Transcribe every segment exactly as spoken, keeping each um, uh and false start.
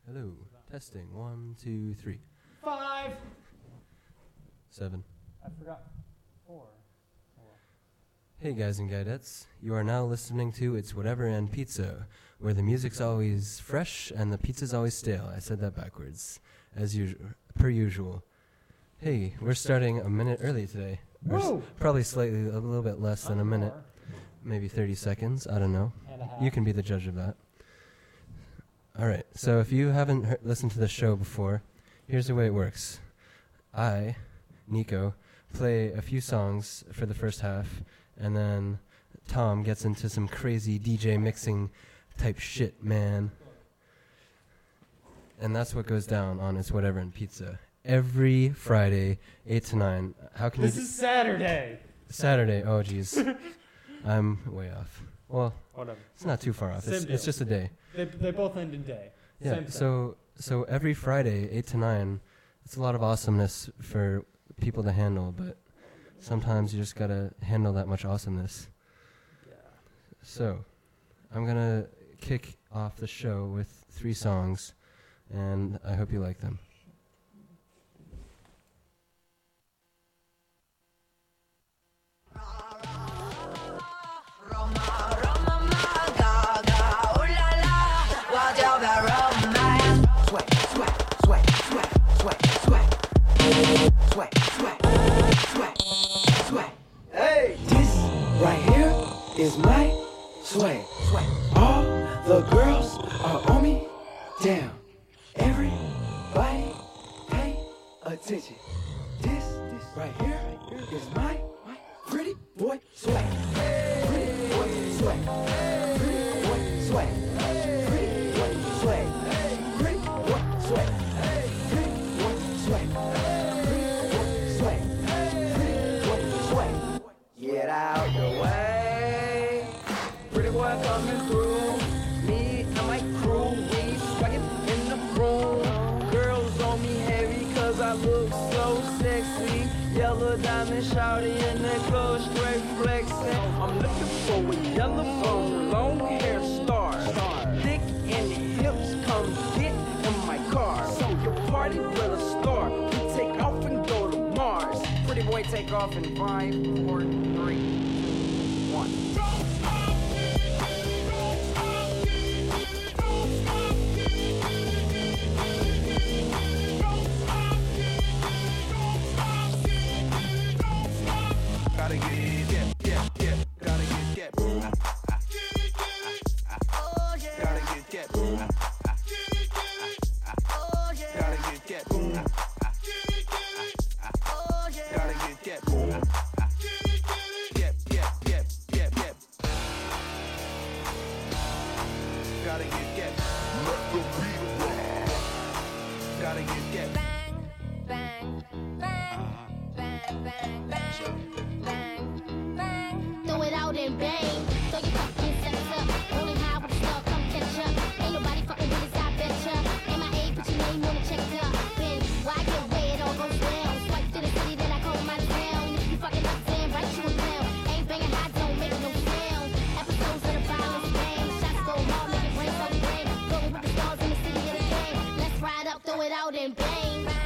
Hello. Testing. One, two, three. Five. Seven. I forgot. Four. Four. Hey guys and guidettes. You are now listening to It's Whatever and Pizza, where the music's always fresh and the pizza's always stale. I said that backwards, as usual, per usual. Hey, we're starting a minute early today. Or s- probably slightly, a little bit less than a minute. Maybe thirty seconds. I don't know. And a half. You can be the judge of that. All right. So if you haven't he- listened to the show before, here's the way it works. I, Nico, play a few songs for the first half, and then Tom gets into some crazy D J mixing type shit, man. And that's what goes down on It's Whatever and Pizza. Every Friday, eight to nine. How can This you... is Saturday. Saturday. Oh, jeez. I'm way off. Well, Whatever. it's not too far off. Same It's, deal. it's just a day. They, they both end in day. Yeah, Same thing. so so every Friday, eight to nine, it's a lot of awesomeness for people to handle, but sometimes you just gotta handle that much awesomeness. Yeah. So, I'm gonna kick off the show with three songs, and I hope you like them. Hey, this right here is my sway. All the girls are on me. Damn, everybody pay attention. This, this right here is my pretty boy sway. Pretty boy sway. Pretty boy sway. Pretty boy sway. Pretty boy sway. Pretty boy sway. Pretty boy sway. Pretty boy sway. Get out the way. Pretty boy coming through. Me and my crew, we swaggin' in the room. Girls on me heavy cause I look so sexy. Yellow diamond shawty in the clothes straight flexing. I'm looking for a yellow bone, long hair star. Thick in the hips, come get in my car. So your party will start. We take off and go to Mars. Pretty boy take off in five, four, three, two, one. Gotta get, yeah, yeah, yeah. Gotta get, get. Gotta get, get. Gotta get, get. Gotta get, get. Yep, yep, yep, yep, yep. Gotta get, get. Let the beat rock. Gotta get, get. Bang, bang, bang, bang, bang, bang, bang, bang. Throw it out and bang. Throw your fucking sets up. Rolling high with the star, come catch up. Ain't nobody fucking with us, I betcha. M I A, put your name on the check up. Then why get away, it all goes down. Swipe to the city, then I call my town. If you fucking up, then right you a clown. Ain't banging high, don't make no sound. Episodes of the violence bang. Shots go hard, make it rain so rain. Going with the stars in the city of the game. Let's ride up, throw it out and bang.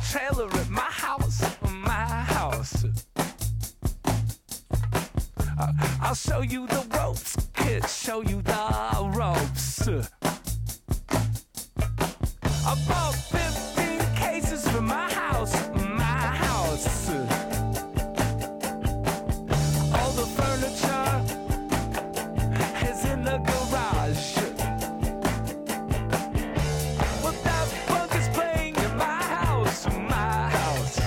trailer at my house, my house. Uh, I'll show you the ropes, kid, show you the ropes. I bought fifteen cases for my house, my house. All the furniture is in the garage. Well, that funk is playing in my house, my house.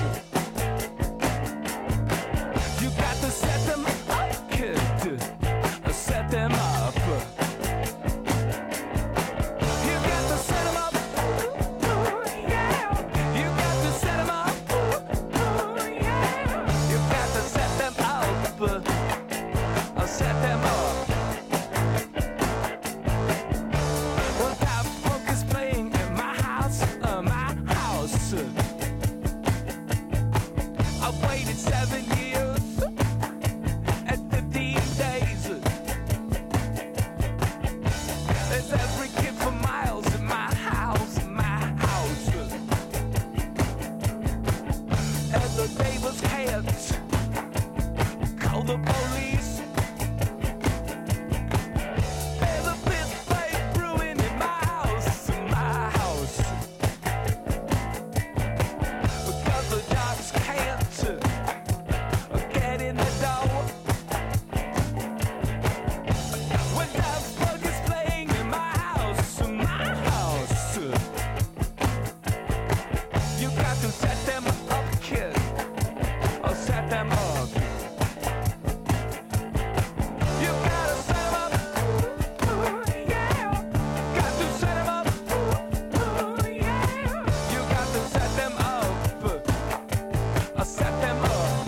You got to set them up, kid. Set them up. You got to set them up. Ooh, yeah. You got to set them up. Ooh, yeah. You got to set them up. Uh, set them up. Well, that funk is playing in my house, uh, my house. I've waited seven years and fifteen days. There's every kid for miles in my house, my house. And the neighbors can't call the police. There's a pit fight brewing in my house, my house. Because the dogs can't get in the door. When that bug is playing in my house, my house. You got to set them up, kid. Or set them up. You gotta set them up. Ooh, yeah. Got to set them up. Ooh, yeah. You got to set them up. Or set them up.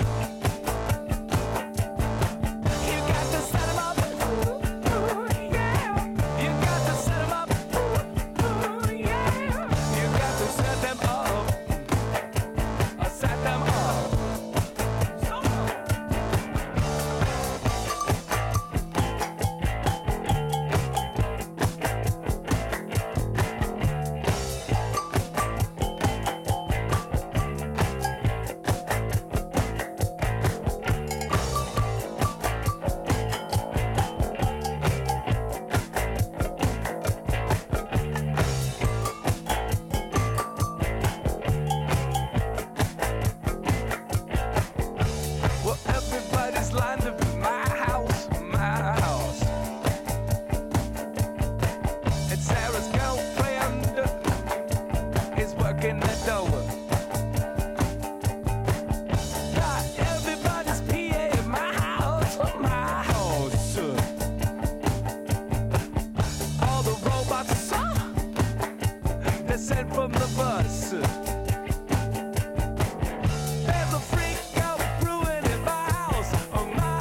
You got to set them up. Ooh, yeah. You got to set them up. Ooh, yeah. You got to set them up. Or set them up. Well, everybody's lined up in my house, my house. And Sarah's girlfriend is working the door. Got everybody's P A in my house, my house. All the robots are they're sent from the bus. There's a freak out brewing in my house, oh my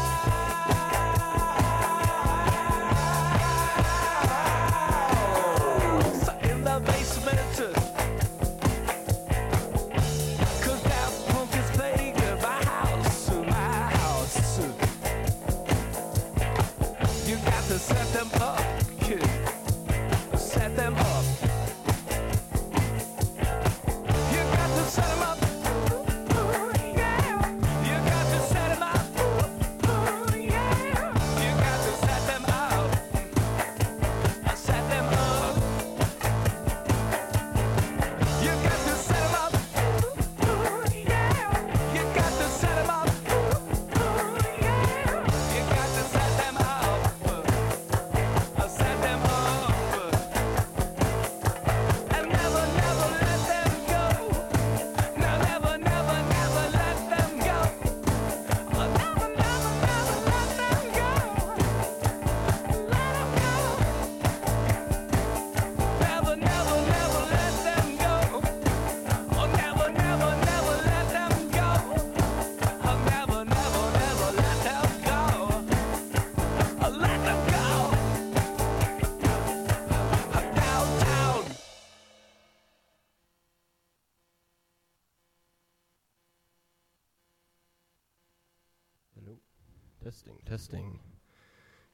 house. In the basement, 'cause that punk is playing in my house, my house. You got to set them up, kid. Set them up. You got to set them up. Ooh, yeah. You got to set them up. Ooh, yeah. You got to set them up. Set them up. You got to set them up. Ooh, yeah. You got to set them up. Ooh, yeah. You got to set them up. Set them up. And never, never let them go. No, never, never, never let them go. Oh, never, never, never let them go. Let them go. Never, never, never let them go. Oh, never, never, never let them go. Oh, never, never, never let them go. Oh, let them go. Downtown. Hello. Testing, testing.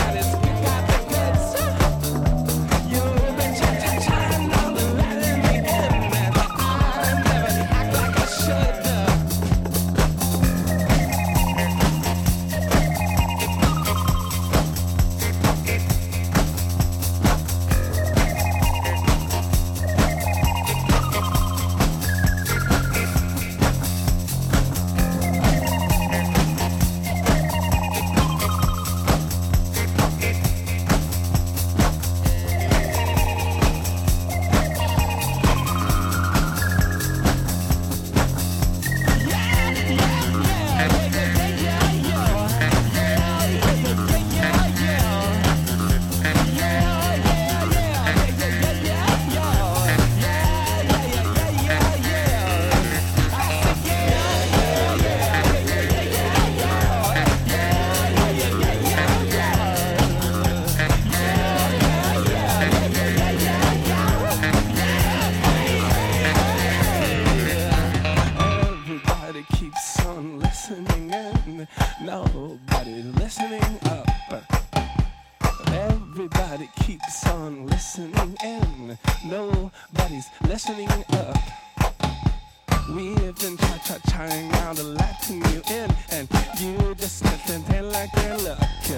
Everybody keeps on listening in. Nobody's listening up. We've been try, try, trying out to letting you in, and you just stand there like their luck.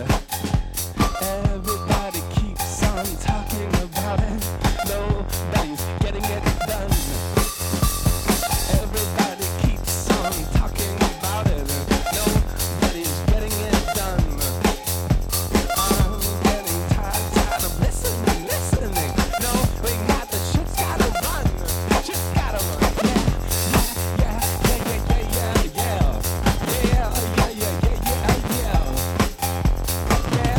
Everybody keeps on talking about it. Nobody's getting it done. Everybody keeps on talking about it. Nobody's getting it done. I'm getting tired, tired of listening, listening. No, we got the shit's gotta run. Shit's gotta run. Yeah, yeah, yeah, yeah, yeah, yeah, yeah, yeah, yeah, yeah, yeah, yeah.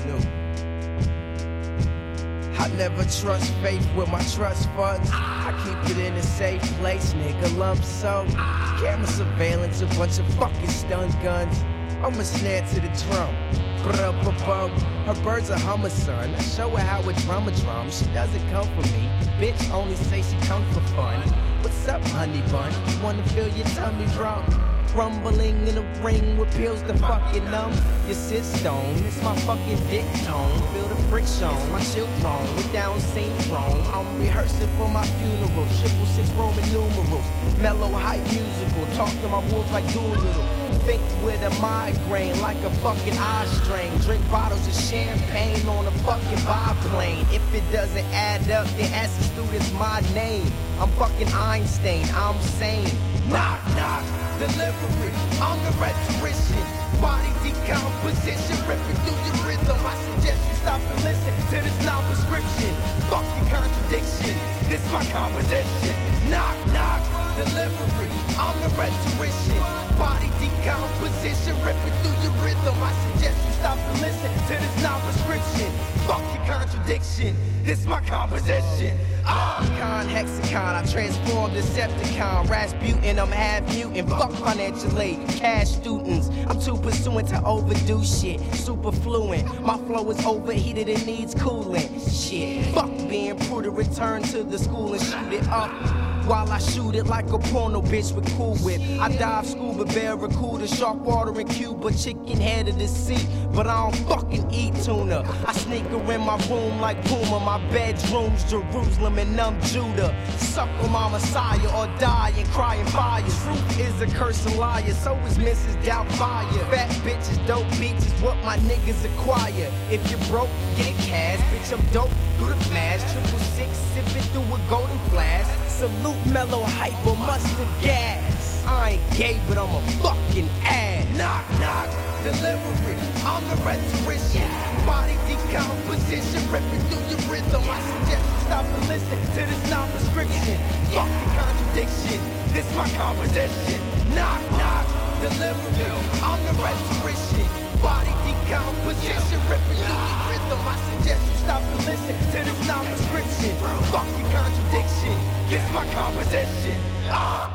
knew. I never trust faith with my trust funds. I keep it in a safe place, nigga, lump sum. Camera surveillance, a bunch of fucking stun guns. I'm a snare to the drum. Brum, her bird's a hummer, son. I show her how a drummer drum. She doesn't come for me. Bitch only say she come for fun. What's up, honey bun? You wanna feel your tummy drum? Rumbling in a ring with pills to fucking numb. You sit stone, it's my fucking dick tone. Feel the friction, my children with down syndrome. I'm rehearsing for my funeral. Triple six Roman numerals. Mellow hype musical. Talk to my wolves like Doolittle. Think with a migraine like a fucking eye strain. Drink bottles of champagne on a fucking biplane. If it doesn't add up, then ask the students my name. I'm fucking Einstein, I'm sane. Knock, knock, delivery, I'm the rhetorician. Body decomposition, ripping through your rhythm. I suggest you stop and listen to this non-prescription. Fuck your contradiction, this my composition. Knock, knock, delivery, I'm the rhetorician. Body decomposition, ripping through your rhythm. I suggest you stop and listen to this non-prescription. Fuck your contradiction, this my composition. Ah, con hexacon, I transform Decepticon. Rasputin, I'm half mutant. Fuck financial aid, cash students. I'm too pursuant to overdo shit. Super fluent, my flow is overheated and needs cooling. Shit, fuck being prudent. Return to the school and shoot it up. While I shoot it like a porno bitch with Cool Whip. I dive scuba, barracuda, shark water in Cuba, chicken head of the sea. But I don't fucking eat tuna. I sneak her in my room like Puma. My bedroom's Jerusalem and I'm Judah. Suckle my Messiah or die and cry in fire. Truth is a curse and liar, so is Missus Doubtfire. Fat bitches, dope beats is what my niggas acquire. If you're broke, get cash. Bitch, I'm dope, do the flash. Triple six, sipping through a golden flask. Salute mellow hyper mustard gas. I ain't gay, but I'm a fucking ass. Knock, knock, delivery, I'm the rhetorician. Body decomposition, ripping through your rhythm. I suggest you stop and listen to this non-prescription. Fucking contradiction, this my composition. Knock, knock, delivery, I'm the rhetorician. Body decomposition, ripping through your rhythm. I suggest you stop and listen to this non-prescription. Fucking contradiction, this my composition. Ah.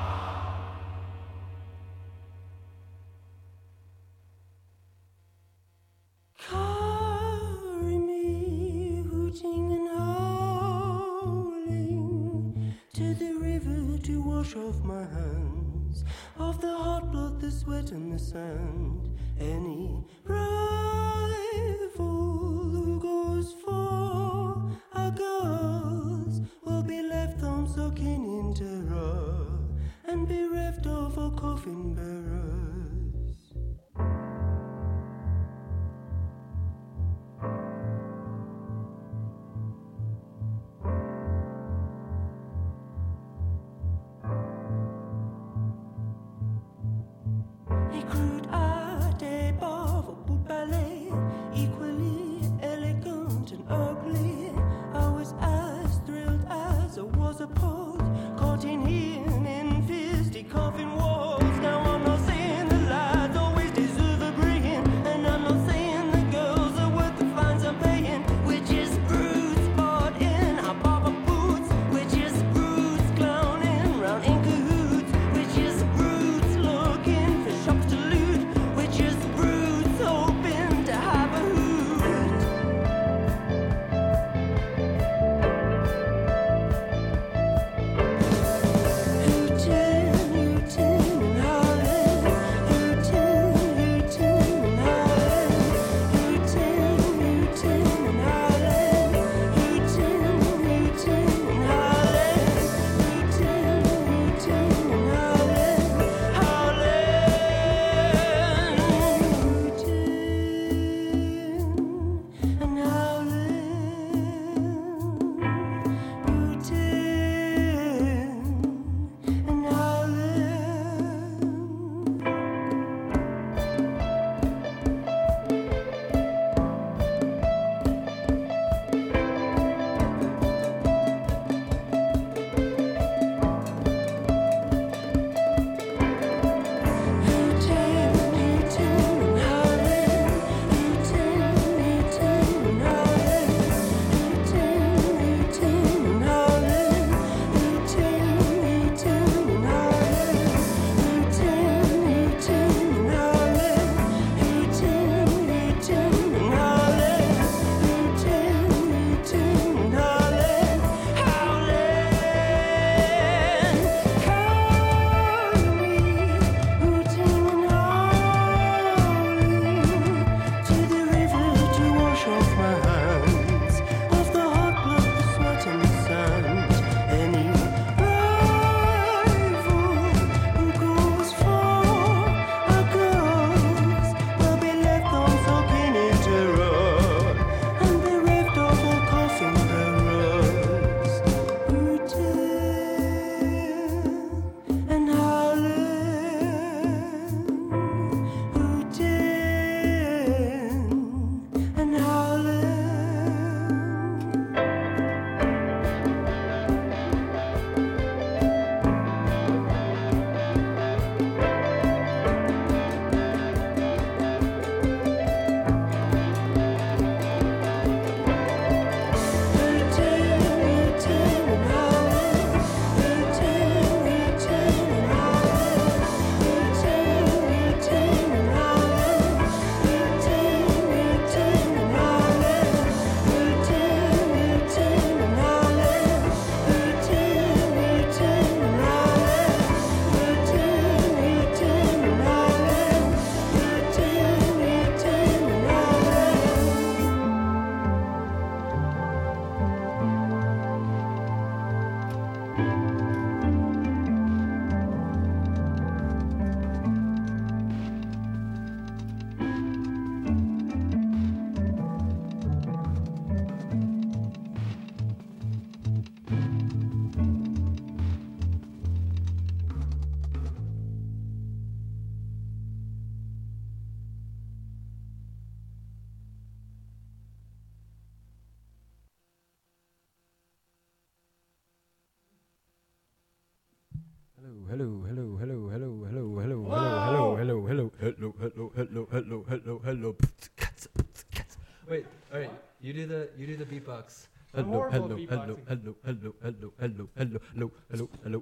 Carry me, hooting and howling, to the river to wash off my hands, off the hot blood, the sweat and the sand. Any rival who goes for our girls will be left home soaking in terror and bereft of our coffin bearers. A crude art above Wait, all right. You do the you do the beatbox. I'm Hello, horrible hello, at hello, beatboxing. hello, hello, hello, hello, hello, hello, hello, hello.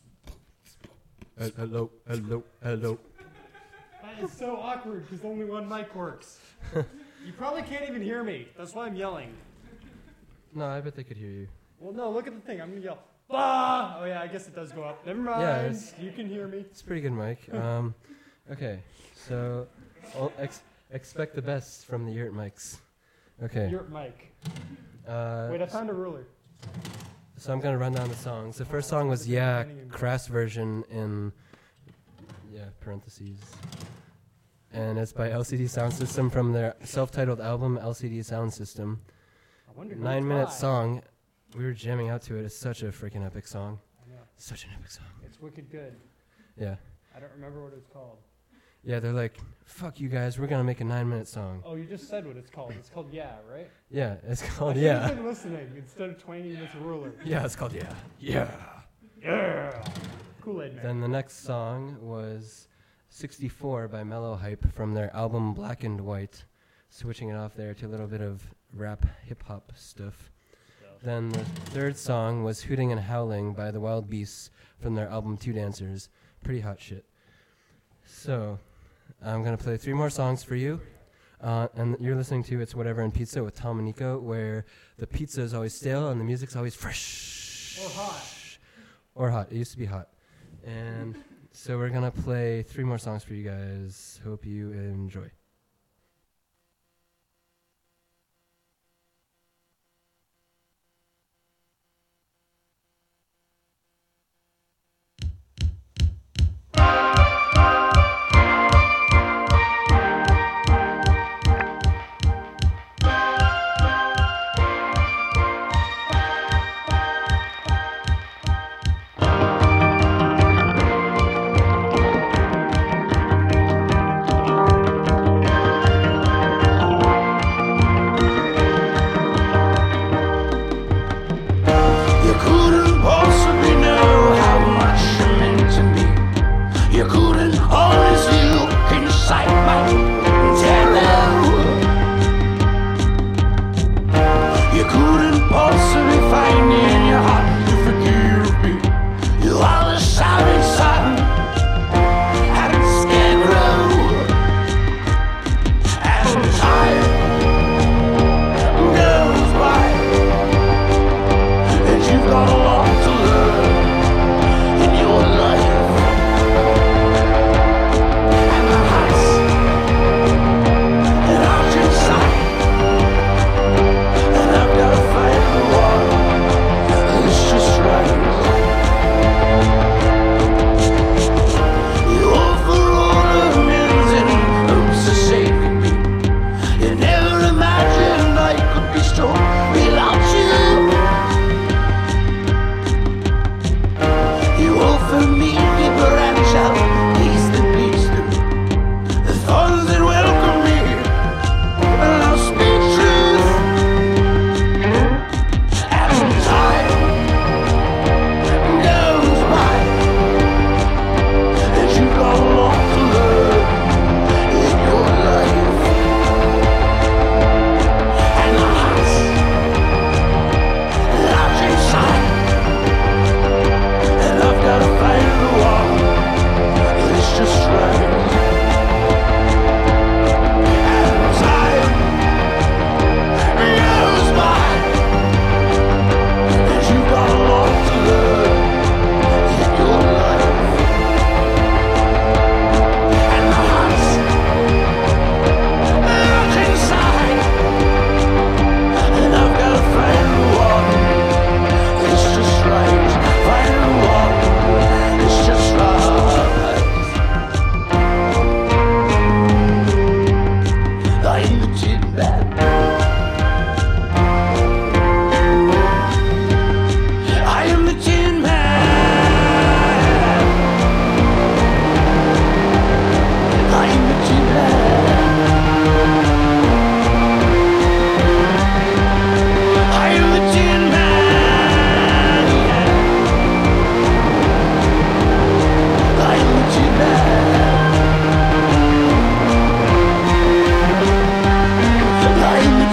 Hel- Hello, hello, hello. That is so awkward because only one mic works. You probably can't even hear me. That's why I'm yelling. No, I bet they could hear you. Well, no, look at the thing. I'm gonna yell. Ah! Oh yeah, I guess it does go up. Never mind. Yeah, it's- you can hear me. It's a pretty good mic. Um, okay, so I'll ex- expect the best from the yurt mics. Okay. Your mic. Uh, Wait, I found a ruler. So I'm gonna run down the songs. The first song was Yeah, crass version in yeah parentheses, and it's by L C D Sound System from their self-titled album L C D Sound System. I wonder who Nine it's minute by. song. We were jamming out to it. It's such a freaking epic song. I know. Such an epic song. It's wicked good. Yeah. I don't remember what it's called. Yeah, they're like, fuck you guys, we're gonna make a nine minute song. Oh, you just said what it's called. It's called Yeah, right? Yeah, it's I called should have Yeah. been listening instead of twanging this ruler. Yeah, it's called Yeah. Yeah. Yeah. Kool-Aid Man. Then the next song was sixty-four by Mellow Hype from their album Black and White, switching it off there to a little bit of rap hip hop stuff. Then the third song was Hooting and Howling by the Wild Beasts from their album Two Dancers. Pretty hot shit. So, I'm going to play three more songs for you. Uh, and you're listening to It's Whatever and Pizza with Tom and Nico, where the pizza is always stale and the music's always fresh. Or hot. Or hot. It used to be hot. And so we're going to play three more songs for you guys. Hope you enjoy. Thank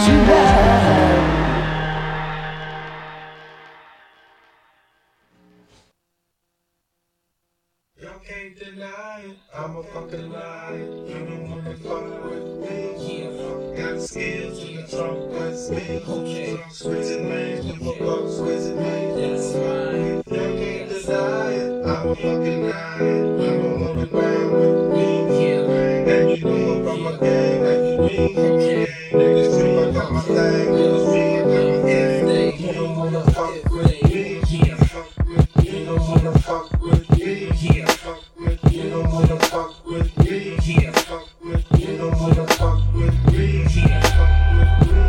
tonight. Y'all can't deny it, I'm a fucking liar. You don't wanna fuck with me. Yeah, got skills in the trunk, that's me. Okay, switching lanes with my folks, switching lanes. That's right. Y'all can't deny it, I'm a fucking liar. You don't wanna grind with me. Yeah, and you know I'm from my gang, like you mean. Okay, niggas think I got my thing, niggas think I got my thing. You don't wanna fuck with me. Yeah, fuck with me. You don't wanna fuck with me. Yeah, fuck with me. You don't wanna fuck with me. Yeah, fuck with me. You don't wanna fuck with me. Yeah, fuck with me.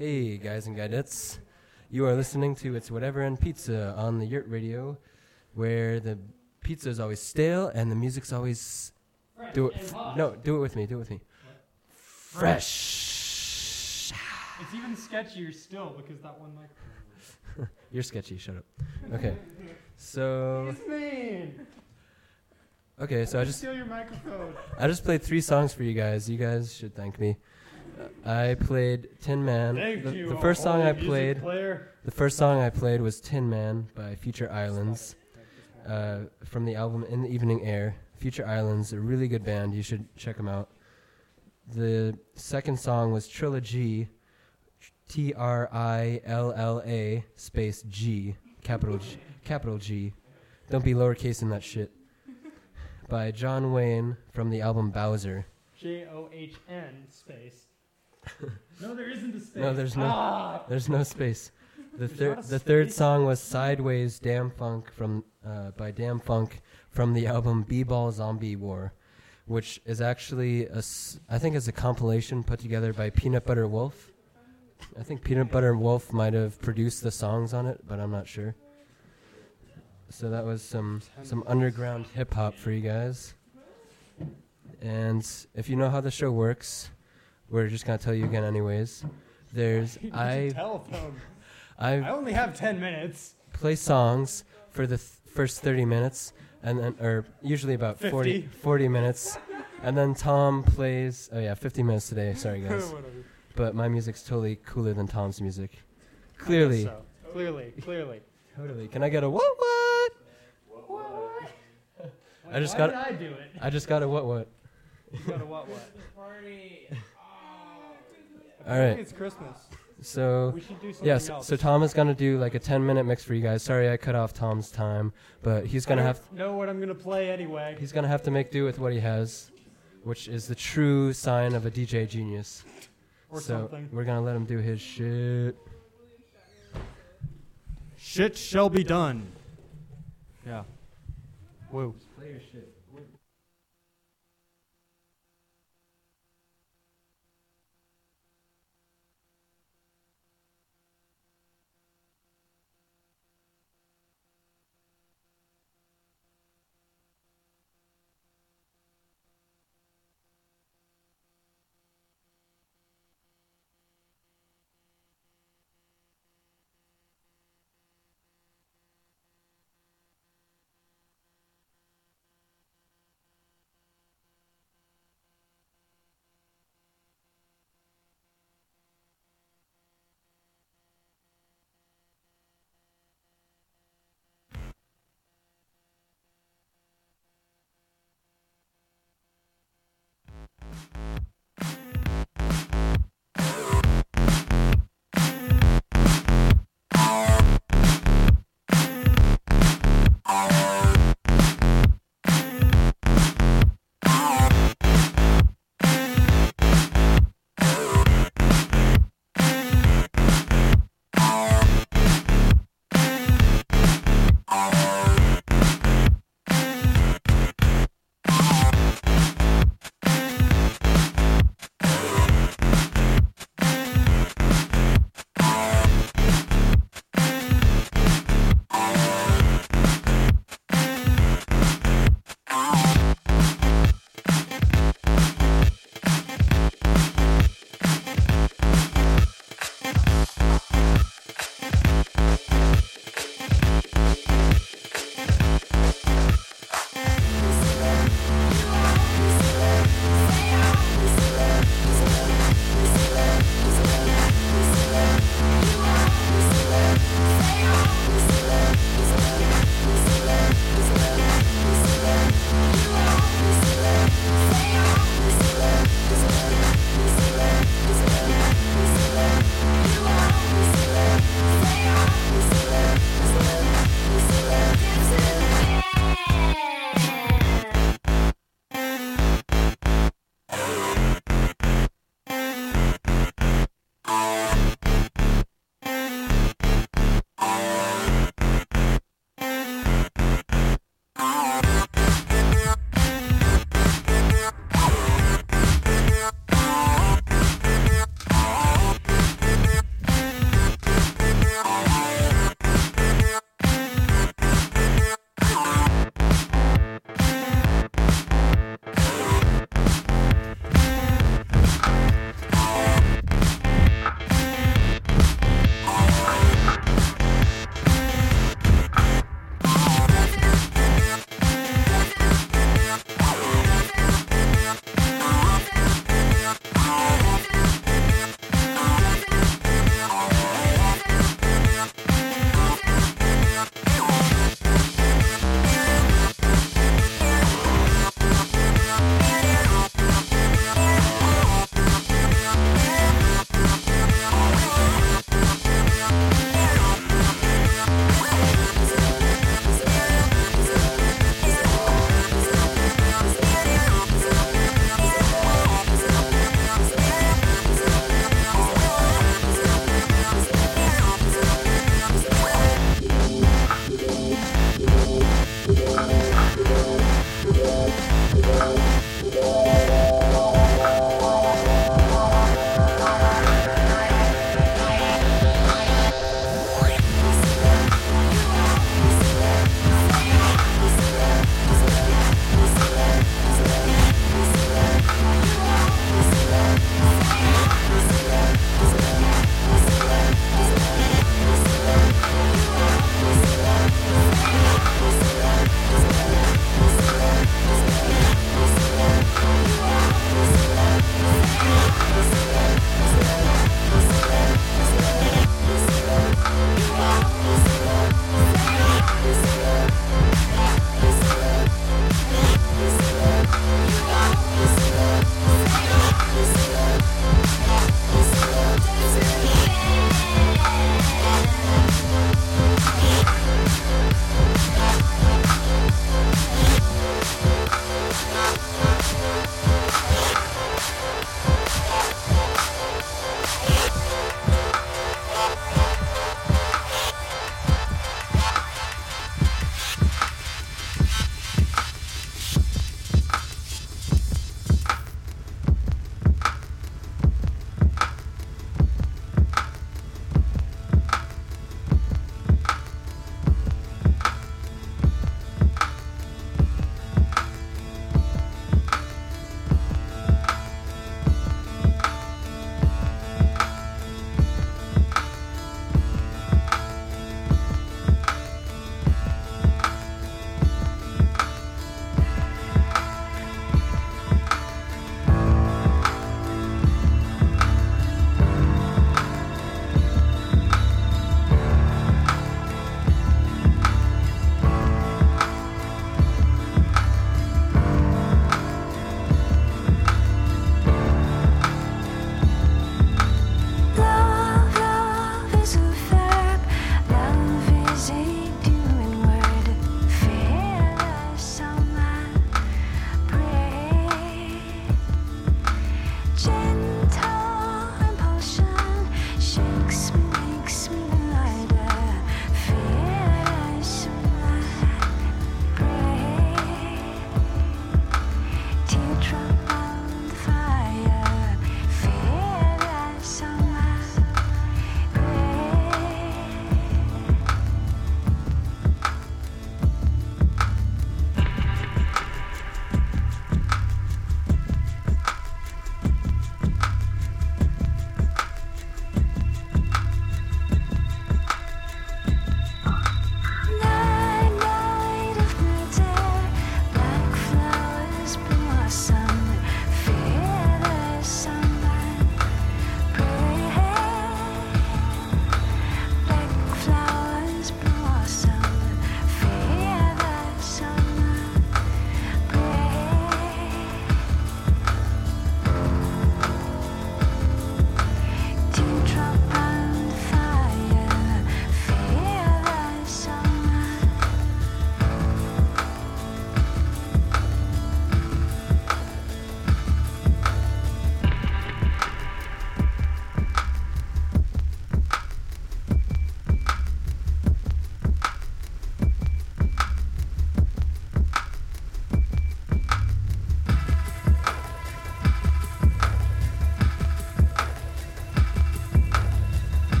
Hey, guys and guidettes. You are listening to It's Whatever and Pizza on the Yurt Radio, where the pizza is always stale and the music's always... Do it. F- no, do it with me. Do it with me. Fresh. It's even sketchier still because that one microphone. You're sketchy. Shut up. Okay. So... It's mean. Okay, so I just... Steal your microphone. I just played three songs for you guys. You guys should thank me. I played Tin Man. Thank the, you. the first song I music played, player. the first song I played was Tin Man by Future Islands, uh, from the album In the Evening Air. Future Islands, a really good band. You should check them out. The second song was Trilogy, T R I L L A space G, capital G, capital G. Don't be lowercase in that shit. By John Wayne from the album Bowser. J O H N space. No, there isn't a space. No, there's no, Ah! there's no space. The There's third, not a the third space? song was Sideways, Damn Funk from, uh, by Damn Funk from the album B-Ball Zombie War, which is actually a, s- I think it's a compilation put together by Peanut Butter Wolf. I think Peanut Butter Wolf might have produced the songs on it, but I'm not sure. So that was some some underground hip hop for you guys. And if you know how the show works, we're just gonna tell you again anyways. There's You I should telephone. I I only have ten minutes. play songs for the th- first thirty minutes, and then or usually about forty, fifty. forty minutes, and then Tom plays. Oh yeah, fifty minutes today. Sorry guys, Whatever. but my music's totally cooler than Tom's music. Clearly, So, clearly, clearly. totally. Can I get a what what? I just Why got. did I do it? I just got a what what. You got a what what? All I right. think it's Christmas. So We should do something yes, else. so Tom is gonna do like a ten minute mix for you guys. Sorry I cut off Tom's time, but he's gonna I have don't know what I'm gonna play anyway. he's gonna have to make do with what he has, which is the true sign of a D J genius. Or so something. we're gonna let him do his shit. Shit shall be done. Yeah. Woo. Play your shit.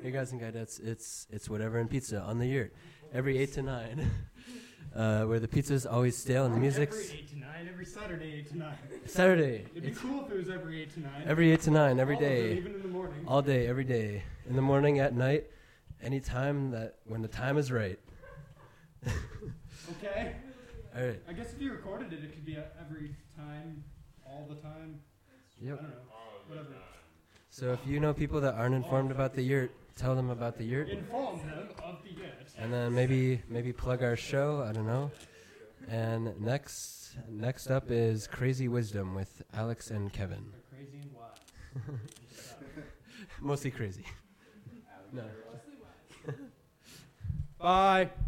Hey guys and guidettes, it's it's whatever and pizza on the yurt every eight to nine, uh, where the pizza's always stale and the music's Every eight to nine, every Saturday eight to nine. Saturday. It'd be cool if it was every eight to nine. Every eight to nine, every All of day, it, even in the morning. all day, every day, in the morning, at night, any time that when the time is right. Okay. All right. I guess if you recorded it, it could be uh, every time, all the time. Yep. I don't know. Whatever. So if you know people that aren't informed about the yurt, tell them about the yurt, Inform them of the yurt. and then maybe maybe plug our show. I don't know. And next next up is Crazy Wisdom with Alex and Kevin. They're crazy and wild. Mostly crazy. No. Bye.